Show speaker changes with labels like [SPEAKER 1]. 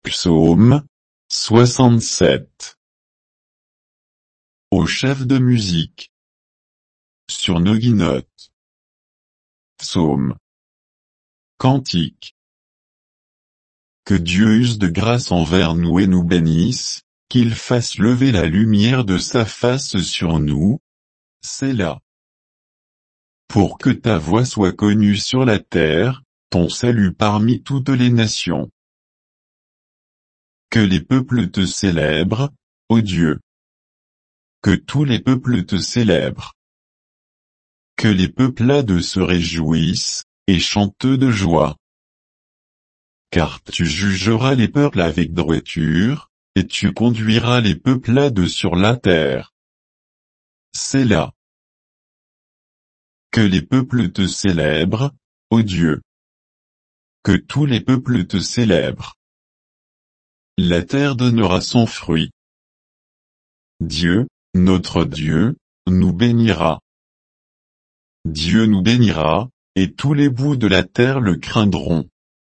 [SPEAKER 1] Psaume 67. Au chef de musique. Sur nos guinottes. Psaume. Cantique. Que Dieu use de grâce envers nous et nous bénisse, qu'il fasse lever la lumière de sa face sur nous. Sélah. Pour que ta voix soit connue sur la terre, ton salut parmi toutes les nations. Que les peuples te célèbrent, ô Dieu. Que tous les peuples te célèbrent. Que les peuplades se réjouissent, et chantent de joie. Car tu jugeras les peuples avec droiture, et tu conduiras les peuplades sur la terre. Sélah. Que les peuples te célèbrent, ô Dieu. Que tous les peuples te célèbrent. La terre donnera son fruit. Dieu, notre Dieu, nous bénira. Dieu nous bénira, et tous les bouts de la terre le craindront.